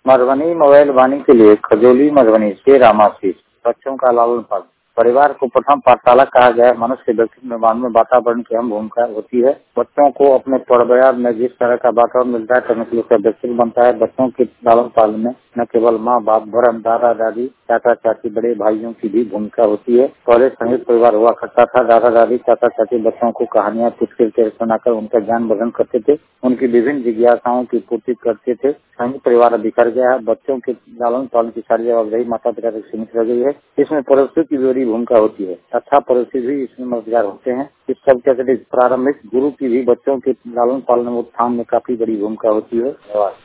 Madhubani mobile वाणी के लिए खजोली मधुबनी से रामाशीष। बच्चों का लालन पालन। परिवार को प्रथम पाठशाला कहा गया है। मनुष्य के व्यक्तित्व निर्माण में वातावरण की अहम भूमिका होती है। बच्चों को अपने परिवार में जिस तरह का वातावरण मिलता है करने के लिए उसका व्यक्तित्व बनता है। बच्चों के लालन पालन में न केवल माँ बाप वरन दादा दादी चाचा चाची बड़े भाइयों की भी भूमिका होती है। पहले संयुक्त परिवार हुआ करता था। दादा दादी चाचा चाची बच्चों को कहानियां चुटकुले सुनाकर उनका ज्ञान वर्धन करते थे, उनकी विभिन्न जिज्ञासाओं की पूर्ति करते थे। संयुक्त परिवार बिखर गया है। बच्चों के लालन पालन की सारी जवाबदेही माता पिता तक सीमित रह गई है। इसमें पड़ोसियों की बड़ी भूमिका होती है तथा पड़ोसी भी इसमें मददगार होते हैं। इस सब के प्रारंभिक गुरु की भी बच्चों के लालन पालन उत्थान में काफी बड़ी भूमिका होती है। धन्यवाद।